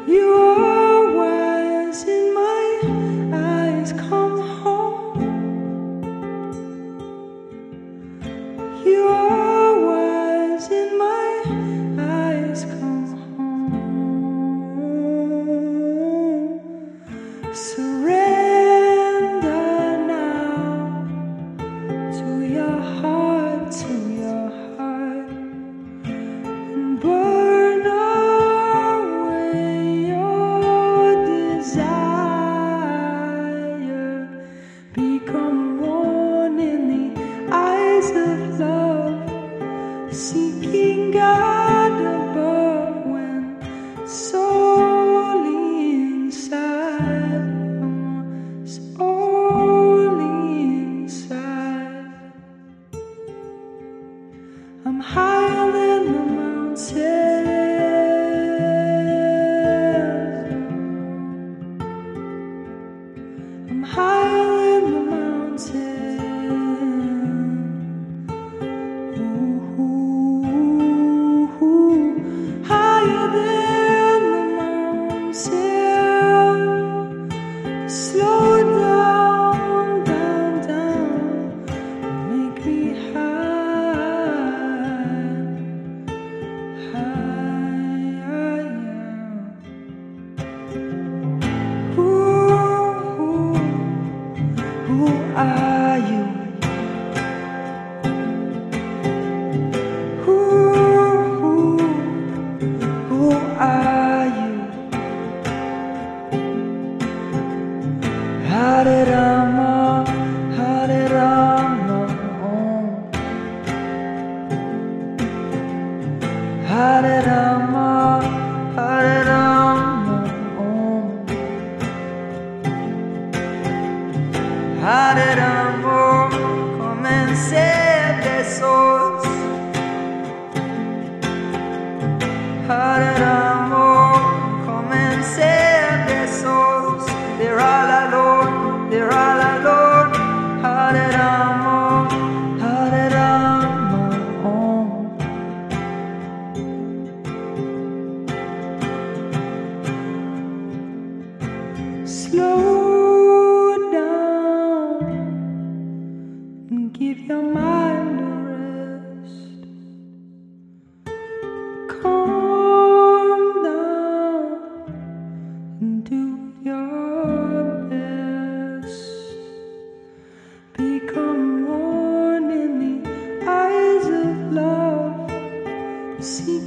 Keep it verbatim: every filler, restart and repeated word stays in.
You always in my eyes come home. You always in my eyes come home. Surrender now to your heart, to your heart, and burn away your desire. Become one in the eyes of love, seeking God above when solely inside, solely inside. I'm higher than the mountains. I'm higher than the mountains. Ooh, ooh, ooh. Higher than the mountains. Slow down, down, down. Make me high, higher. Who, who are you? Who, who, who are you? Hare Rama, Hare Rama, Om. Hare Rama, Hare Rama, Om. Hare Rama, come and save their souls. Hare Rama, come and save their souls. They're all alone, they're all alone. Hare Rama, Hare Rama, Om. Slow down and give your mind a rest. Calm down and do your best. Become one in the eyes of love. See